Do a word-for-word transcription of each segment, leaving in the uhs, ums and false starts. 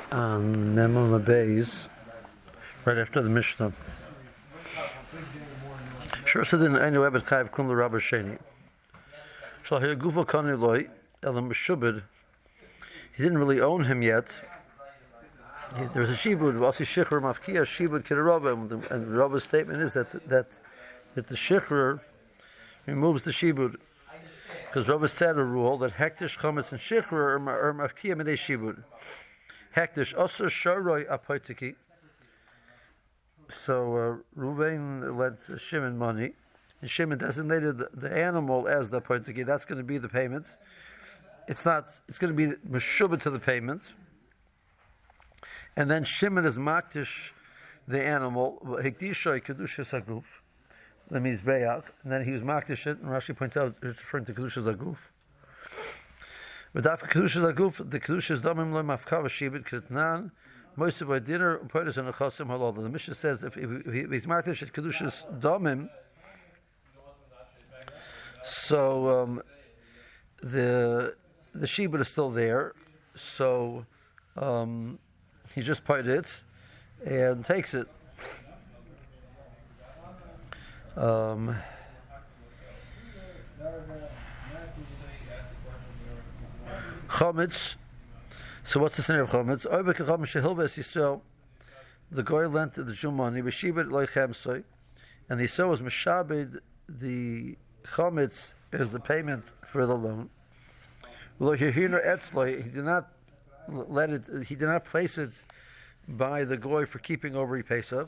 on Memon Beis, right after the Mishnah. Sure, so then I know Ebed Chayv Klum the Rabbi Sheni. Shall he Gufo Kani Loi Elam Shubid? He didn't really own him yet. He, there was a shibud, Vasi Shichur Mafkia Shibud Kidarabba, and the Rabba's statement is that that that the Shichur removes the shibud. Because Rabbi said a rule that Hektish, Chametz, and Shichur are Mafkia Medei Shibud. Hektish also Sharoi Apoitiki. So uh, Ruvain lent Shimon money, and Shimon designated the, the animal as the Apoitiki. That's going to be the payment. It's not. It's going to be Meshubah to the payment. And then Shimon is Maktish, the animal. Hekdishoy Kedushas Haguf. That means Be'ach. And then he was Maktish it, and Rashi points out it's referring to Kedushas Haguf. But after Kedushas Haguf, the Kedushas Damim Lo Mafkava Shibit Ketnan. Most of our dinner, Poidas and Achasim Halal. The Mishnah says if, if, if he's Maktish at Kedushas Damim, so um, the the Shibit is still there. So um, he just put it and takes it. Um, Chometz. So what's the scenario of Chometz? Oibek Chometz Shehilbes Yisrael. The goy lent the Jew money, B'shibet loy chemsoy, and the Yisrael was meshabed the Chometz as the payment for the loan. Lo yehino etzloy. He did not let it. He did not place it by the goy for keeping over Pesach.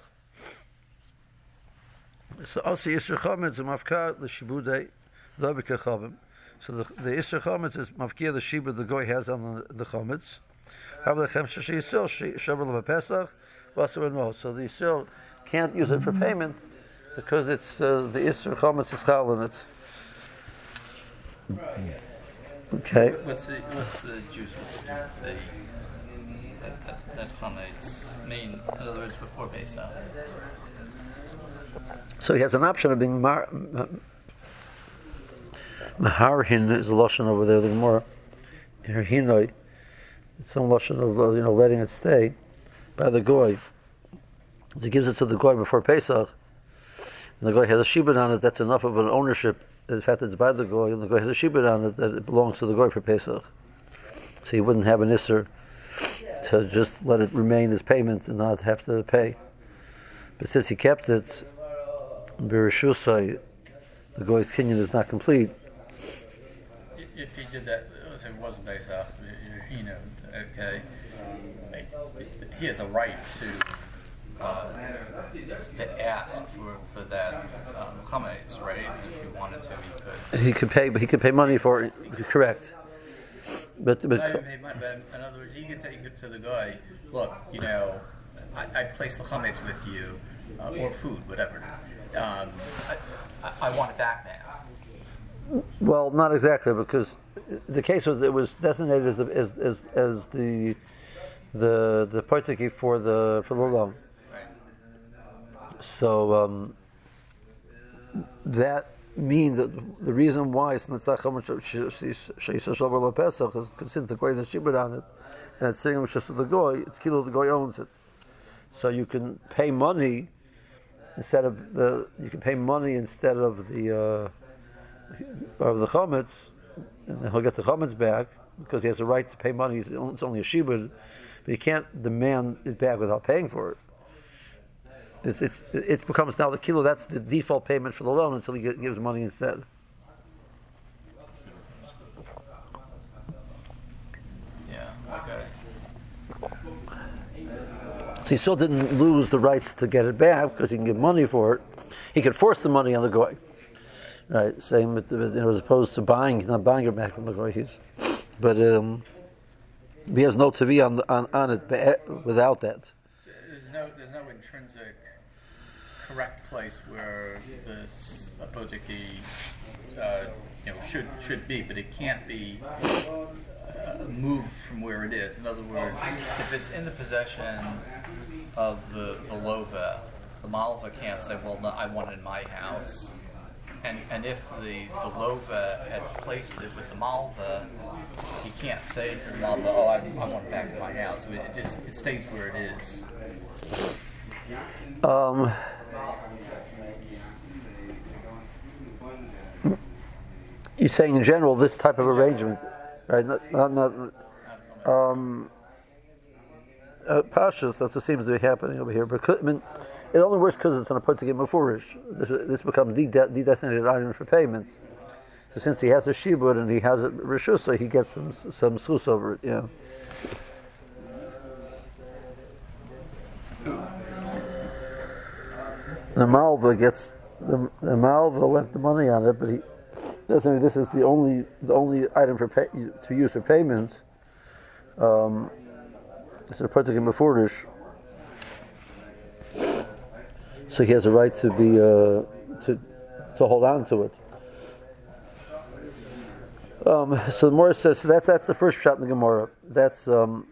So also Yisra Chometz and Mafka the Shibudei Lobika Chavim. So the the Yisra Chometz is Mafkia the Shibud the goy has on the, the Chometz. So the Yisrael can't use it for payment because it's uh, the Yisra Chometz is chal in it. Okay. What's the what's the juice? What's the, the that that, that Chometz mean? In other words, before Pesach. So he has an option of being mar. Maharhin is a lashon over there. The Gemara. Hinoi. It's some lashon of you know letting it stay by the goy. He gives it to the goy before Pesach, and the goy has a shibud on it. That's enough of an ownership. The fact that it's by the goy, and the goy has a shibud on it that it belongs to the goy for Pesach. So he wouldn't have an isser to just let it remain as payment and not have to pay. But since he kept it, Bereshusai, the goy's kinyan is not complete. If he did that, let's say it wasn't Pesach, you know, okay, he has a right to uh, to ask for, for that um, chametz, right? If he wanted to, he could. He could pay, but he could pay money for it. Correct. But but, Not even pay money, but in other words, he could take it to the guy. Look, you know, I, I placed the chametz with you, uh, or food, whatever it is. Um, I, I want it back now. Well, not exactly, because the case was it was designated as the as as, as the the the partiki for the for the loan. Right. So um, that means that the reason why it's not how much sheisha Pesach is because since the goy has a shibud on it and it's sitting with just the goy, it's kilo the goy owns it. So you can pay money instead of the you can pay money instead of the. Uh, of the chametz, and then he'll get the chametz back because he has a right to pay money. It's only a shibud, but he can't demand it back without paying for it. It's, it's, it becomes now the kilo. That's the default payment for the loan until he get, gives money instead. Yeah. Okay. So he still didn't lose the rights to get it back because he can give money for it. He could force the money on the goy. Right, same with the, you know, as opposed to buying, he's not buying it back from the goy. He's, but um, he has no tavi on, on on it without that. There's no there's no intrinsic correct place where this apotiki uh, you know should should be, but it can't be uh, moved from where it is. In other words, if it's in the possession of the the lova, the malva can't say, well, no, I want it in my house. and and if the, the lova had placed it with the malva, he can't say to the malva, "Oh, I, I want it back in my house." It just it stays where it is. Um, you're saying in general this type of arrangement, right? Not, not, not um, uh, Pashas, that's what seems to be happening over here. Because, I mean, it only works because it's on a particular mafurish. This, this becomes the, de- the designated item for payment. So since he has a shibud and he has a reshusa, he gets some some sus over it. Yeah. The malva gets the, the malva lent the money on it, but he doesn't mean this is the only the only item for pay, to use for payment. Um, it's a particular mafurish. So he has a right to be uh, to to hold on to it. Um, so the Gemara says so that's that's the first shot in the Gemara. That's um,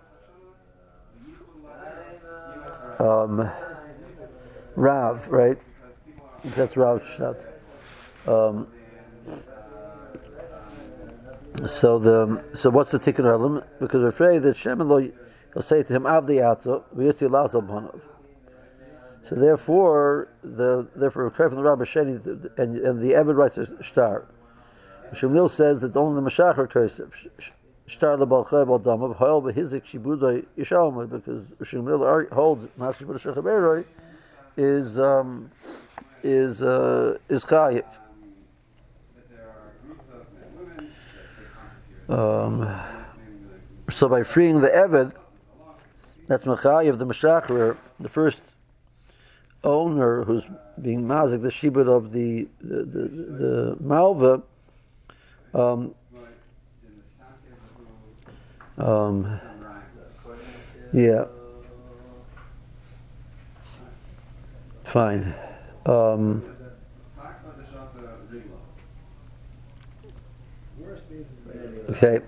um, Rav, right? That's Rav's shot. Um, so the so what's the tikkun olam? Because we're afraid that Shem and Lo will say to him Avdi Ato v'yitzi Lazal Banav. So therefore, the therefore we're careful the Rabbi Sheni and and the Eved writes a star. Shmuel says that only the Mashachar occurs star the Balchay Baldamav Hoel behizik Shibudai Yishalmai because Shmuel holds Master Shibudai Shechaberoi is um, is uh, is chayiv. Um, so by freeing the Eved, that's Machayiv the Mashachar, the first owner who's being mazik the shibud of the the, the, the malva. Um, um, yeah, fine. Um, okay.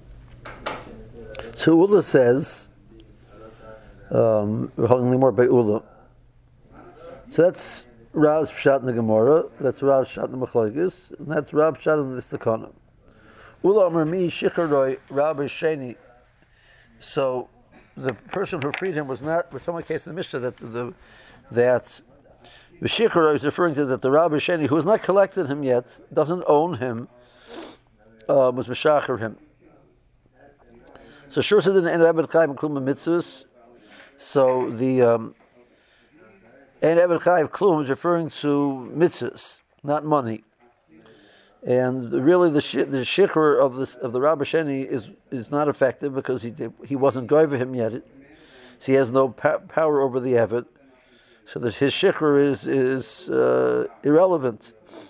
So Ula says, um, we're holding more by Ula. So that's Rav's Pshat in the Gemara, that's Rav's Pshat in the Machlokes, and that's Rav's Pshat in the Istakana. Ula Amar Mi Shicharoi Rabbi Sheni. So the person who freed him was not, for some case in the Mishnah, that the that the Shicharoi is referring to that the Rabbi Sheni, who has not collected him yet, doesn't own him, uh, was Meshacher him. So Shur said in the end of Ebed Chaim Klum Mitzvahs, so the um, and Eved Chayiv Klum is referring to mitzvahs, not money. And really, the sh- the shikhr of the of the Rabbi Sheni is is not effective because he did, he wasn't going for him yet. So he has no pa- power over the Eved. So that his shikhr is is uh, irrelevant.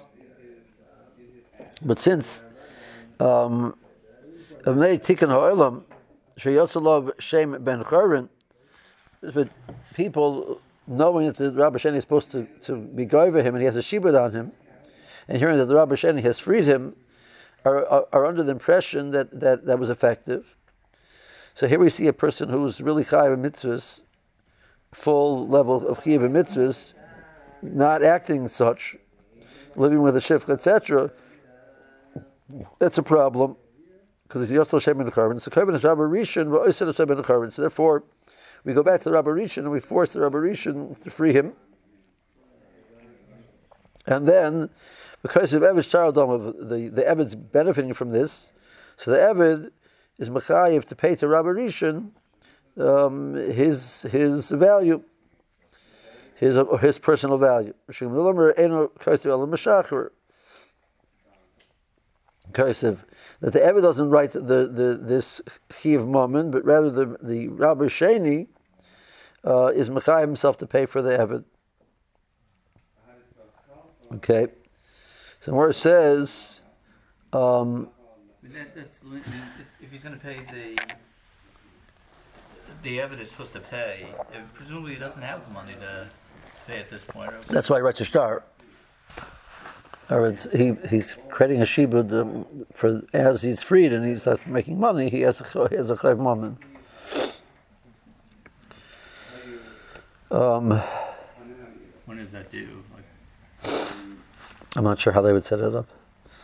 But since um, Tikkun Ha'olam Sheyotzalav Shem Ben Chorin, but people, knowing that the Rabbi Sheni is supposed to, to be going for him and he has a shibud on him, and hearing that the Rabbi Sheni has freed him, are, are, are under the impression that, that that was effective. So here we see a person who's really chayav mitzvahs, full level of chayav mitzvahs, not acting such, living with a shifch, et cetera. That's a problem because he's also shem in the carbon. So carbon is Rabbi Rishon, but also shem in the carbon. So therefore, we go back to the Rabbi Rishon and we force the Rabbi Rishon to free him. And then, because of Eved's Charadom, the, the Eved's benefiting from this, so the Eved is Mechayiv to pay to Rabbi Rishon um, his his value, his his personal value. That the Eved doesn't write the, the this Chiv Mammon, but rather the, the Rabbi Sheni uh, is Mechayiv himself to pay for the Eved. Okay. So where it says, um, that, that's, if he's going to pay the the Eved is supposed to pay, presumably he doesn't have the money to pay at this point. That's why he writes a star. Or it's, he he's creating a shibud um, for as he's freed and he's uh, making money. He has a he has a chayv moment. Um, when is that due? Like, I'm not sure how they would set it up.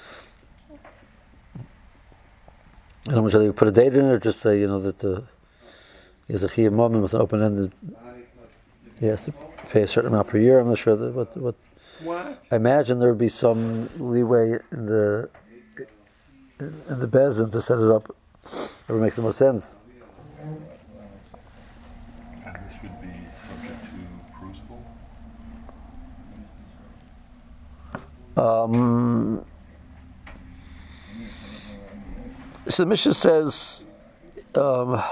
I don't know whether they would put a date in it or just say, you know, that the he has a chiyuv moment with an open-ended. He has to pay a certain amount per year. I'm not sure that what what. What? I imagine there would be some leeway in the in, in the bezin to set it up. It makes the most sense. And this would be subject to crucible? Um, so the Mishnah says, um,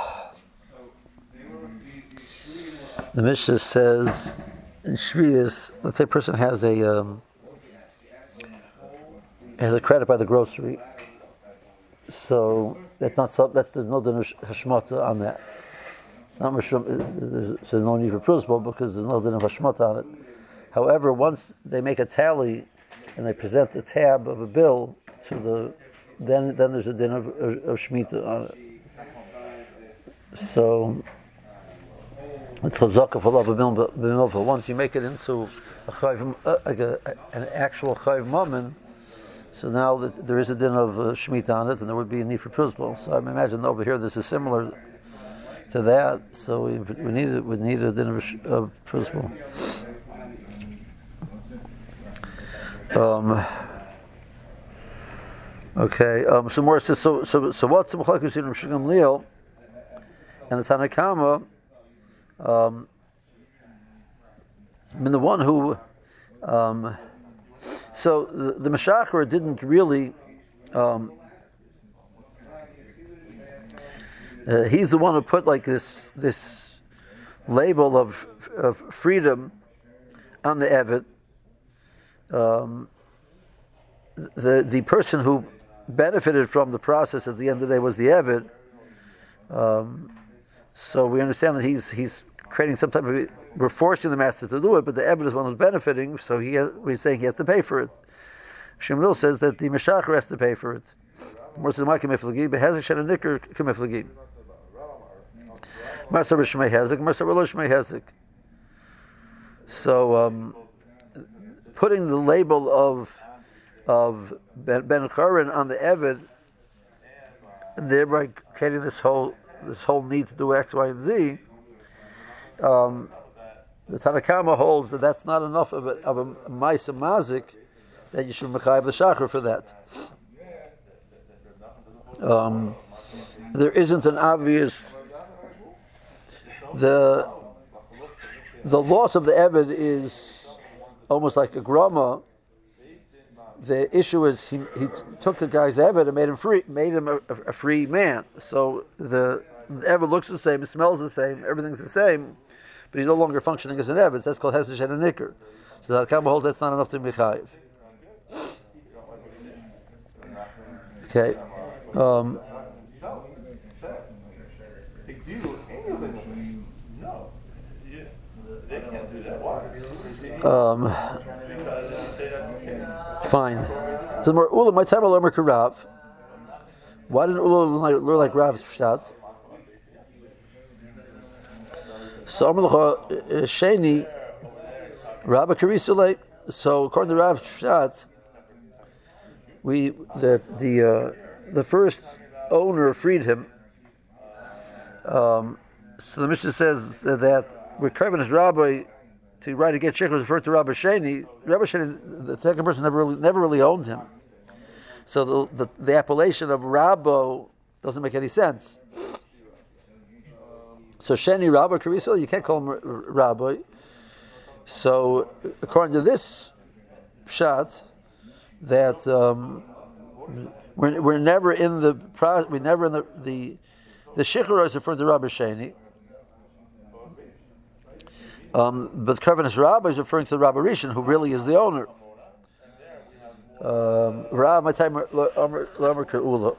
the Mishnah says in Shvius, let's say a person has a um, has a credit by the grocery, so that's not sub, that's there's no din of hashmata on that. It's not mishum, there's, there's no need for principle because there's no din of hashmata on it. However, once they make a tally and they present the tab of a bill to the, then then there's a din of, of, of shmita on it. So it's chazaka for love of b'milva. Once you make it into a chayv, uh, like a, an actual chayv mammon, so now that there is a din of uh, shmita on it, and there would be a need for principle. So I imagine over here this is similar to that. So we, we need we need a din of, of principle. Um, okay. Um, so more says so. So so what's the machlokes in Rosh Gamliel and the Tanna Kama? Um, I mean the one who. Um, so the, the Meshachar didn't really. Um, uh, he's the one who put like this this label of of freedom on the Eved. Um, the the person who benefited from the process at the end of the day was the Eved. Um, so we understand that he's he's creating some type of, we're forcing the master to do it, but the Eved is one who's benefiting. So he has, we're saying he has to pay for it. Shmuel says that the Meshachar has to pay for it. More says Ma'akim Miflagi, but Hezek Shen Nikr K'Miflagi. Marsa Rishmei Hezek, Marsa Rishmei Hezek. So. Um, Putting the label of of Ben, ben Chorin on the Eved, and thereby creating this whole this whole need to do X, Y, and Z. Um, the Tanna Kama holds that that's not enough of a of a Ma'aseh Mazik that you should mechayev the Shachar for that. Um, there isn't an obvious the the loss of the Eved is almost like a grama. The issue is he he took the guy's Eved and made him free, made him a, a free man. So the, the Eved looks the same, it smells the same, everything's the same, but he's no longer functioning as an Eved. That's called Hesed Shen Nikr. So that Kama holds that's not enough to mechayev. Okay. Um, Um, fine. So more Ula, my time learn like Rav. Why didn't Ula learn like Rav's shot? So Amrullah Sheni Rabba Karisule. So according to Rav's shot, we the the uh, the first owner freed him. Um, so the Mishnah says that we're carving his rabbi. To write against Sheikh was referred to Rabbi Sheni. Rabbi Sheni, the second person, never really, never really owned him. So the, the, the appellation of Rabbo doesn't make any sense. So Sheni, Rabbi, Kariso, you can't call him Rabbi. So according to this shot, that um, we're, we're never in the we're never in the the the Sheikhur is referred to Rabbi Sheni. Um, but Karvanis Rabbi is referring to the Rabbi Rishon, who really is the owner. Um, Rab, my time, Lamer Keula.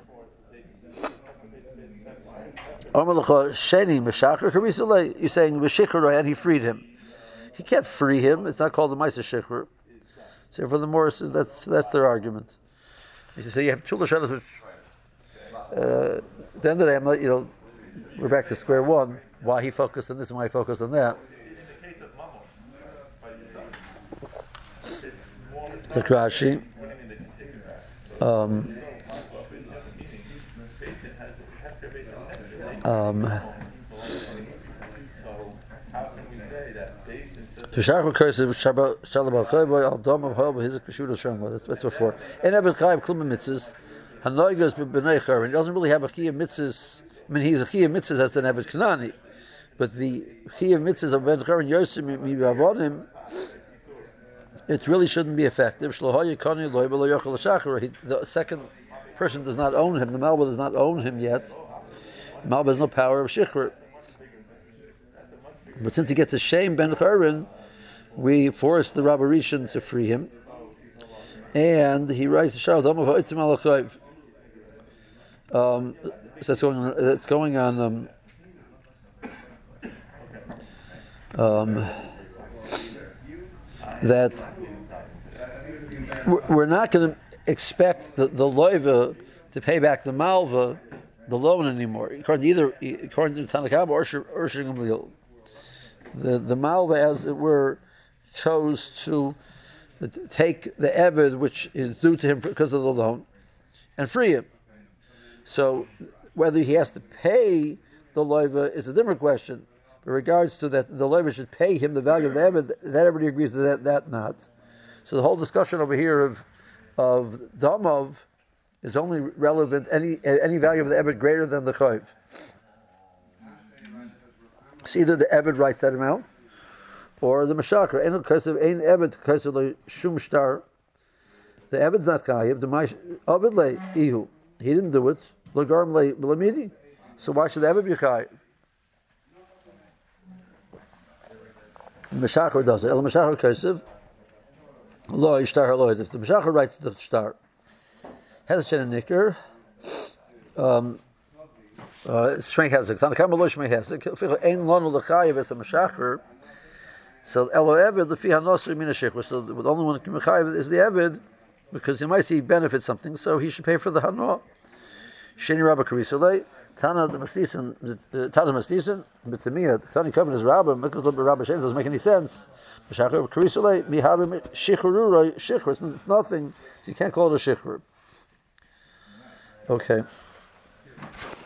Sheni Meshachar Karisule. You're saying Meshichar and he freed him. He can't free him. It's not called the Ma'aseh Shechur. So for the Morris, that's that's their argument. You say you have two lashonos, which uh, at the end of the day, I'm not, you know, we're back to square one. Why he focused on this and why he focused on that. Rashi. Um, um, that's, that's before. And Eben Chayiv Klum Mitzvahs, Hanoigas b'Bnei Chayrin. He doesn't really have a Chiyuv Mitzvahs. I mean, he's a Chiyuv Mitzvahs as an Eved Kanani, but the Chiyuv Mitzvahs of Ben Chayrin Yosem Mibavonim, it really shouldn't be effective. The second person does not own him. The Malba does not own him yet. Malba has no power of Shikhr. But since he gets a shame, Ben Chayrin, we force the Rabbi Rishon to free him. And he writes, um, so that's going on, that's going on um, um, that we're not going to expect the, the loiva to pay back the malva, the loan anymore. According to either, according to Tanakh or Shir Gamliel, the the malva, as it were, chose to take the eved which is due to him because of the loan and free him. So whether he has to pay the loiva is a different question. In regards to that, the loiva should pay him the value of the eved, that everybody agrees to that, that not. So the whole discussion over here of of damov is only relevant any any value of the eved greater than the chayv. So either the eved writes that amount, or the mashakra. Ein kasev ein eved kasev shum shtar. The eved's not chayiv. The eved le ihu. He didn't do it. Lagarm le b'lamidi. So why should the eved be chayiv? The mashakra does it. El mashakra kasev. Lo ishtar lo. If the mashakra writes the shtar, has a shen and nikr. Um. Shmei Hezek. Tanakam lo Shmei Hezek. Ein lonu lechayiv as a mashakra. So elo eved lefi hanosri min hashikra. So the only one that can be chayiv is the eved, because he might see he benefits something, so he should pay for the hanoah. Sheni Rabba Karisalei. Tana the Mastisen. Tana Mastisen. B'tamiyah. Tani Kavin is Rabba. Because the Rabba Shem doesn't make any sense. Mashakra Karisalei. Mihavim shichururoi shichur. It's nothing. So you can't call it a shichur. Okay.